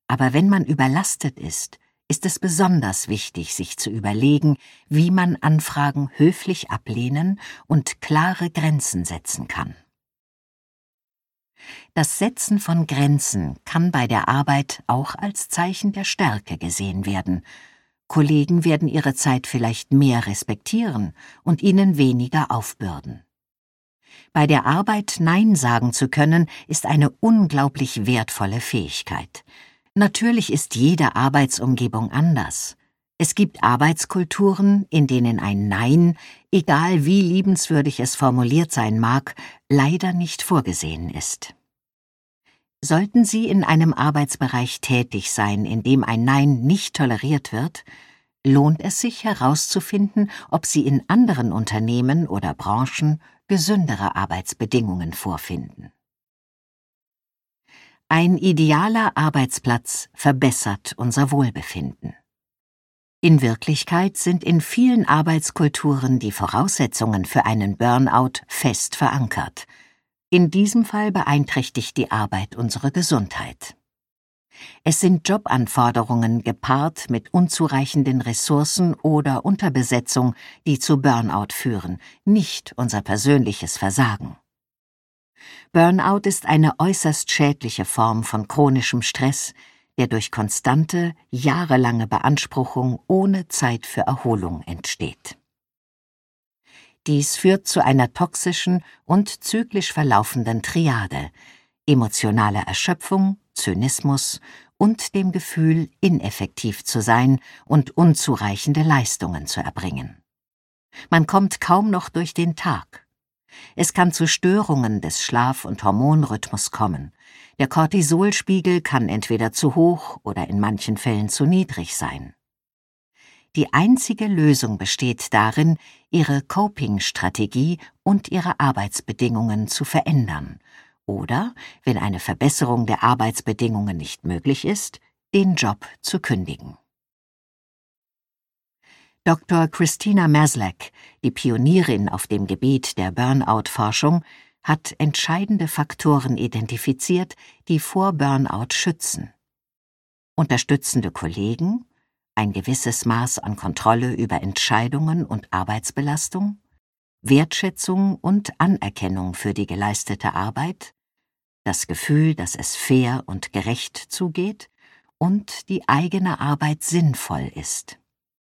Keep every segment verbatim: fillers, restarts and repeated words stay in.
Aber wenn man überlastet ist, ist es besonders wichtig, sich zu überlegen, wie man Anfragen höflich ablehnen und klare Grenzen setzen kann. Das Setzen von Grenzen kann bei der Arbeit auch als Zeichen der Stärke gesehen werden. Kollegen werden ihre Zeit vielleicht mehr respektieren und ihnen weniger aufbürden. Bei der Arbeit Nein sagen zu können, ist eine unglaublich wertvolle Fähigkeit. Natürlich ist jede Arbeitsumgebung anders. Es gibt Arbeitskulturen, in denen ein Nein, egal wie liebenswürdig es formuliert sein mag, leider nicht vorgesehen ist. Sollten Sie in einem Arbeitsbereich tätig sein, in dem ein Nein nicht toleriert wird, lohnt es sich herauszufinden, ob Sie in anderen Unternehmen oder Branchen gesündere Arbeitsbedingungen vorfinden. Ein idealer Arbeitsplatz verbessert unser Wohlbefinden. In Wirklichkeit sind in vielen Arbeitskulturen die Voraussetzungen für einen Burnout fest verankert. In diesem Fall beeinträchtigt die Arbeit unsere Gesundheit. Es sind Jobanforderungen gepaart mit unzureichenden Ressourcen oder Unterbesetzung, die zu Burnout führen, nicht unser persönliches Versagen. Burnout ist eine äußerst schädliche Form von chronischem Stress, der durch konstante, jahrelange Beanspruchung ohne Zeit für Erholung entsteht. Dies führt zu einer toxischen und zyklisch verlaufenden Triade: emotionale Erschöpfung, Zynismus und dem Gefühl, ineffektiv zu sein und unzureichende Leistungen zu erbringen. Man kommt kaum noch durch den Tag. Es kann zu Störungen des Schlaf- und Hormonrhythmus kommen. Der Cortisolspiegel kann entweder zu hoch oder in manchen Fällen zu niedrig sein. Die einzige Lösung besteht darin, ihre Coping-Strategie und ihre Arbeitsbedingungen zu verändern oder, wenn eine Verbesserung der Arbeitsbedingungen nicht möglich ist, den Job zu kündigen. Doktor Christina Maslach, die Pionierin auf dem Gebiet der Burnout-Forschung, hat entscheidende Faktoren identifiziert, die vor Burnout schützen. Unterstützende Kollegen, ein gewisses Maß an Kontrolle über Entscheidungen und Arbeitsbelastung, Wertschätzung und Anerkennung für die geleistete Arbeit, das Gefühl, dass es fair und gerecht zugeht und die eigene Arbeit sinnvoll ist.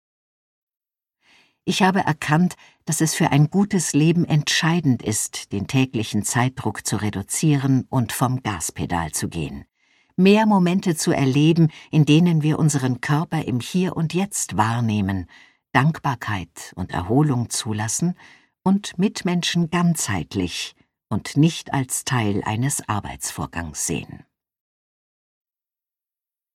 Ich habe erkannt, dass es für ein gutes Leben entscheidend ist, den täglichen Zeitdruck zu reduzieren und vom Gaspedal zu gehen. Mehr Momente zu erleben, in denen wir unseren Körper im Hier und Jetzt wahrnehmen, Dankbarkeit und Erholung zulassen und Mitmenschen ganzheitlich und nicht als Teil eines Arbeitsvorgangs sehen.